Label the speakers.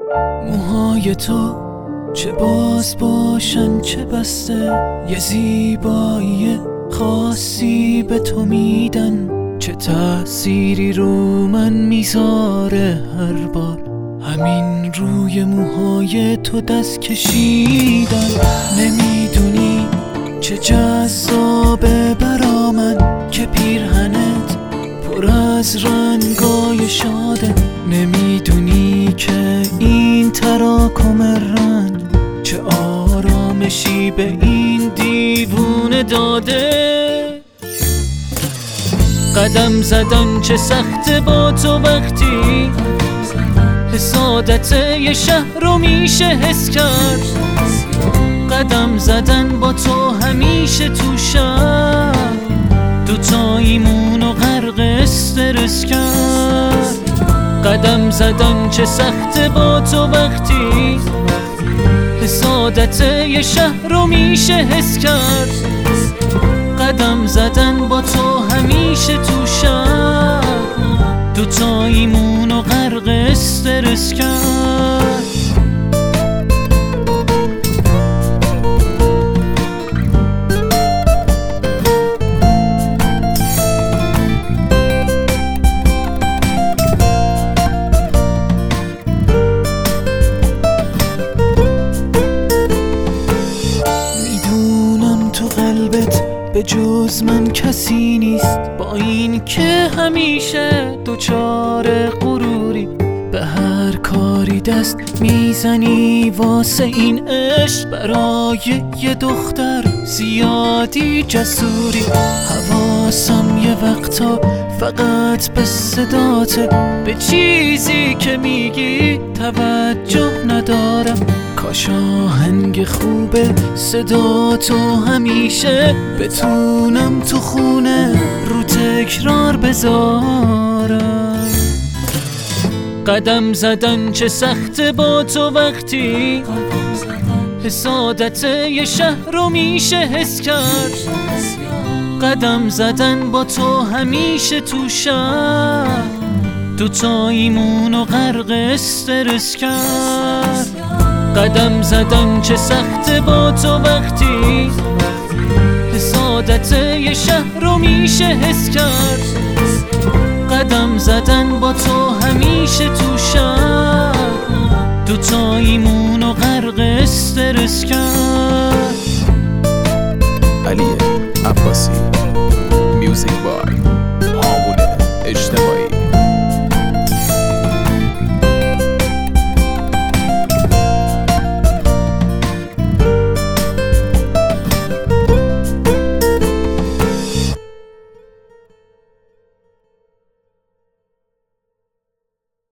Speaker 1: موهای تو چه باز باشن چه بسته، یه زیبایی خاصی به تو میدن، چه تأثیری رو من میذاره هر بار همین روی موهای تو دست کشیدن. نمیدونی چه جذابه برا من که پیرهنت پر از رنگای شاده، نمیدونی که این تراکم رنگ چه آرامشی به این دیوونه داده. قدم زدن چه سخته با تو وقتی حسادت یه شهر رو میشه حس کرد، قدم زدن با تو همیشه تو شهر دوتاییمون و غرق استرس کرد. قدم زدن چه سخته با تو وقتی حسادت یه شهر رو میشه حس کرد، قدم زدن با تو همیشه تو شهر دوتاییمون و غرق استرس کرد. به جز من کسی نیست، با این که همیشه دوچار غروری، به هر کاری دست میزنی واسه این عشق، برای یه دختر زیادی جسوری. حواسم یه وقتا فقط به صداته، به چیزی که میگی توجه ندارم، کاش آهنگ خوبه صدا تو همیشه بتونم تو خونه رو تکرار بذارم. قدم زدن چه سخته با تو وقتی حسادت یه شهر رو میشه حس کرد، قدم زدن با تو همیشه تو شهر دوتاییمون و غرق استرس کرد. قدم زدن چه سخته با تو وقتی حسادت یه شهر رو میشه حس کرد، قدم زدن با تو همیشه تو